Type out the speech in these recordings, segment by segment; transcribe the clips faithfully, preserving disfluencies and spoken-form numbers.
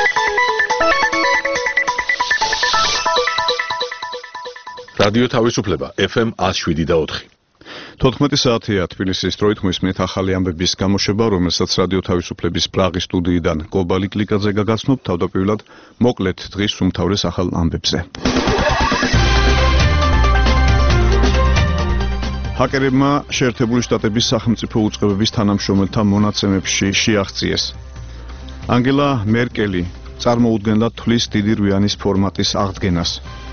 რადიო თავისუფლება ეფ ემ one oh seven და four. თოთხმეტი საათია თბილისის დროით მოისმენთ ახალი ამბების გამოშვება, რომელსაც რადიო თავისუფლების პრაღის სტუდიიდან კობალი კლიკაძე გაგაცნობ, თავდაპირველად მოკლედ დღის უმთავრეს ახალ ამბებზე. ჰაკერებმა შეერთებული შტატების სახელმწიფო უწყებების თანამშრომელთა მონაცემებში შეაღწიეს. ანგელა მერკელი წარმოუდგენლად თვლის დიდი რვიანის ფორმატის აღდგენას.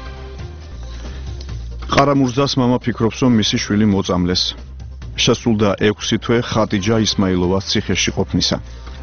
ყარამურზას მამა ფიქრობს, რომ მისი შვილი მოწამლეს. შესულდა ექვსი თვე ხადიჯა ისმაილოვას ციხეში ყოფნისა.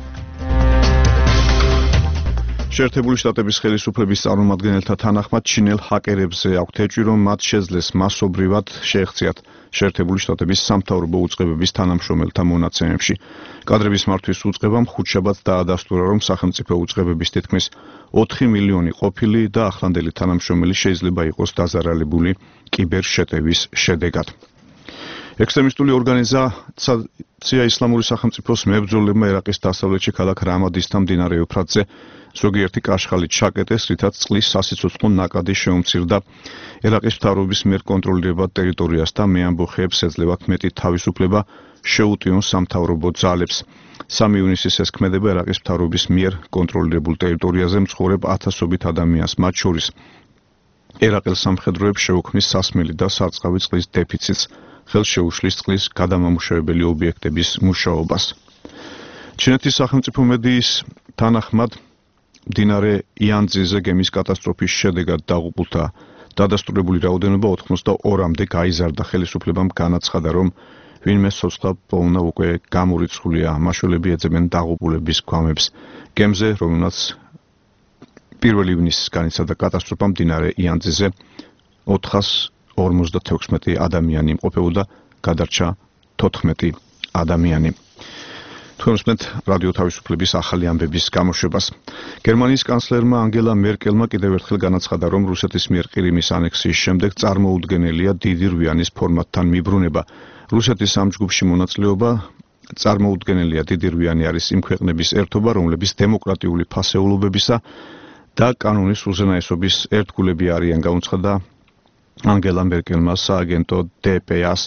შეერთებული შტატების ხელისუფლების წარმომადგენელთა თანახმად ჩინელ ჰაკერებზე აქვთ ეჭვი, რომ მათ შეძლეს მასობრივად შეეღწიათ შეერთებული შტატების სამთავრობო უწყებების თანამშრომელთა მონაცემებში. კადრების მართვის უწყებამ ხუთშაბათს დაადასტურა, რომ სახელმწიფო უწყებების თითქმის ოთხი მილიონი ყოფილი და ახლანდელი თანამშრომელი შეიძლება იყოს დაზარალებული კიბერშეტევის შედეგად. ექსტრემისტული ორგანიზაცია ისლამური სახელმწიფოს მებრძოლებმა ერაყის დასავლეთში ქალაქ რამადისთან მდინარე ევფრატზე ზოგიერთი კაშხალი ჩაკეტეს, რითაც წყლის სასიცოცხლო ნაკადი შეუმცირდა ერაყის მთავრობის მიერ კონტროლირებად ტერიტორიას და მეამბოხეებს ეძლევათ მეტი თავისუფლება შეუტიონ სამთავრობო ძალებს. სამი ივნისის ეს ქმედება ერაყის მთავრობის მიერ კონტროლირებულ ტერიტორიაზე მცხოვრებ ათასობით ადამიანს, მათ შორის ერაყელ სამხედროებს შეუქმნის სასმელი და სარწყავი წყლის დეფიციტს, ხელშეუშლის წყლის გადამამუშავებელი ობიექტების მუშაობას. ჩინეთის სახელმწიფო მედიის თანახმად მდინარე იანძიზე გემის კატასტროფის შედეგად დაღუპულთა დადასტურებული რაოდენობა ოთხმოცდაორამდე გაიზარდა. ხელისუფლებამ განაცხადა, რომ ვინმე სოცხლა პოვნა უკვე გამორიცხულია. მაშველები ეძებენ დაღუპულების გვამებს. გემზე, რომელმაც პირველი ივნისს განიცადა კატასტროფა, მდინარე იანძიზე ოთხას ორმოცდათექვსმეტი ადამიანი იმყოფებოდა, გადარჩა თოთხმეტი ადამიანი. თქვენსმენთ რადიო თავისუფლების ახალი ამბების გამოშვებას. გერმანიის კანცლერმა ანგელა მერკელმა კიდევ ერთხელ განაცხადა, რომ რუსეთის მიერ ყირიმის ანექსიის შემდეგ წარმოუდგენელია დიდი რვიანის ფორმატთან მიბრუნება. რუსეთის ამ ჯგუფში მონაწილეობა წარმოუდგენელია დიდი რვიანი არის იმ ქვეყნების ერთობა, რომლების დემოკრატიული ფასეულობებისა და კანონის უზენაესობის ერთგულები არიან, გამოცხადა ანგელა მერკელმა სააგენტო დე პე ას.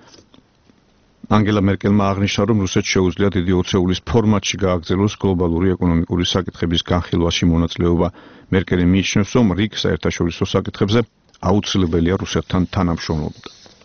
ანგელა მერკელმა აღნიშნა, რომ რუსეთს შეუძლია დიდი ოცეულის ფორმატში გააგრძელოს გლობალური ეკონომიკური საკითხების განხილვაში მონაწილეობა. მერკელი მიიჩნევს, რომ რიგ საერთაშორისო საკითხებზე აუცილებელია რუსეთთან თანამშრომლობა.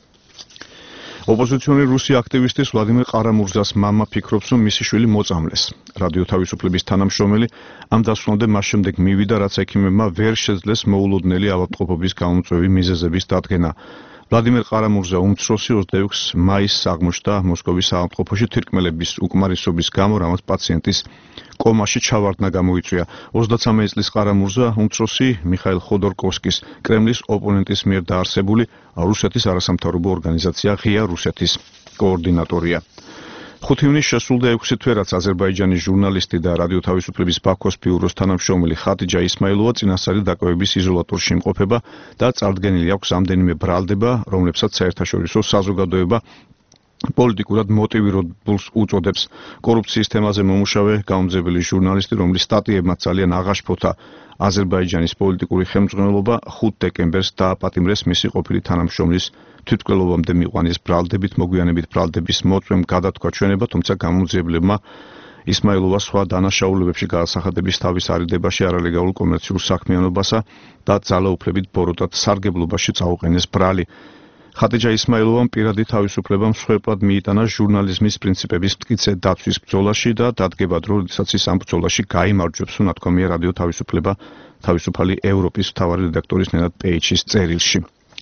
ოპოზიციონერი რუსი აქტივისტის ვლადიმერ ყარამურზას მამა ფიქრობს, რომ მისი შვილი მოწამლეს. რადიო თავისუფლების თანამშრომელი ამ დასვამდე მას შემდეგ მივიდა, რაც ექიმებმა ვერ შეძლეს მოულოდნელი ავადმყოფობის გამომწვევი მიზეზების დადგენა. ვლადიმერ ყარამურზა უმცროსი ოცდაექვსი მაისს აღმოჩნდა მოსკოვის საავადმყოფოში თირკმელების უკმარისობის გამო, რამაც პაციენტის კომაში ჩავარდნა გამოიწვია. ოცდაცამეტ წლის ყარამურზა უმცროსი მიხაილ ხოდორკოვსკის, კრემლის ოპონენტის მიერ დაარსებული რუსეთის არასამთავრობო ორგანიზაცია ღია რუსეთის კოორდინატორია. ხუთი ივნისს შესულდა ექვსი თვე, რაც აზერბაიჯანის ჟურნალისტი და რადიო თავისუფლების ბაქოს ბიუროს თანამშრომელი ხადიჯა ისმაილოვა წინასწარი დაკვირვების იზოლატორში იმყოფება და წარდგენილი აქვს ამდენიმე ბრალდება, რომლებსაც საერთაშორისო საზოგადოება პოლიტიკურად მოტივირებულს უწოდებს. კორუფციის თემაზე მომუშავე გამომძიებელი ჟურნალისტი, რომლის სტატიებმაც ძალიან აღაშფოთა აზერბაიჯანის პოლიტიკური ხელმძღვანელობა, ხუთ დეკემბერს დააპატიმრეს მისი ყოფილი თანამშრომლის თვითმკვლელობამდე მიყვანის ბრალდებით, მოგვიანებით ბრალდების მოწვევამ გადათქვა ჩვენება, თუმცა გამომძიებლებმა ისმაილოვას სხვა დანაშაულებებში გადასახადების თავის არიდებაში, არალეგალურ კომერციულ საქმიანობასა და ძალაუფლებით ბოროტად სარგებლობაში წაუყენეს ბრალი. ხადიჯა ისმაილოვამ პირადი თავისუფლება მსხვერპლად მიიტანა ჟურნალიზმის პრინციპების მტკიცე დაცვის ბრძოლაში და დადგება დრო, როდესაც ის ამ ბრძოლაში გაიმარჯვებს, უნათქვამია რადიო თავისუფლება თავისუფალი ევროპის მთავარი რედაქტორის ნენად პეიჩის წერილში.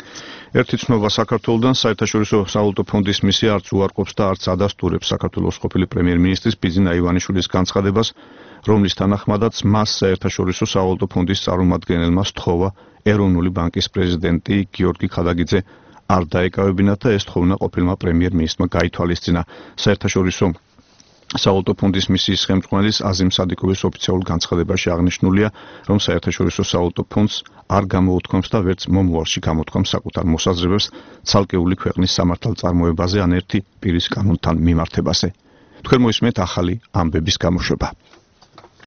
ერთი ცნობა საქართველოდან, საერთაშორისო სავალუტო ფონდის მისია არც უარყოფს და არც ადასტურებს საქართველოს ყოფილი პრემიერ-მინისტრის ბიძინა ივანიშვილის განცხადებას, რომლის თანახმადაც მას საერთაშორისო სავალუტო ფონდის წარმომადგენელმა სთხოვა ეროვნული ბანკის პრეზიდენტი გიორგი ხადაგიძე არ დაეკავებინათ და ეს თხოვნა ყოფილმა პრემიერ-მინისტრმა გაითვალისწინა. საერთაშორისო სავალუტო ფონდის მისიის ხელმძღვანელის აზიმ სადიკოვის ოფიციალურ განცხადებაში აღნიშნულია, რომ საერთაშორისო სავალუტო ფონდს არ გამოუთქვამს და ვერც მომავალში გამოთქვამს საკუთარ მოსაზრებებს ცალკეული ქვეყნის სამართალწარმოებაზე ან ერთი პირის კანონთან მიმართებაზე. თქვენ მოისმენთ ახალი ამბების გამოშვება.